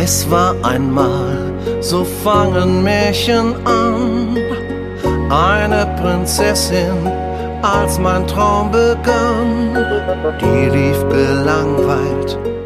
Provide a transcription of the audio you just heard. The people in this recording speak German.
Es war einmal, so fangen Märchen an, eine Prinzessin, als mein Traum begann. Die lief gelangweilt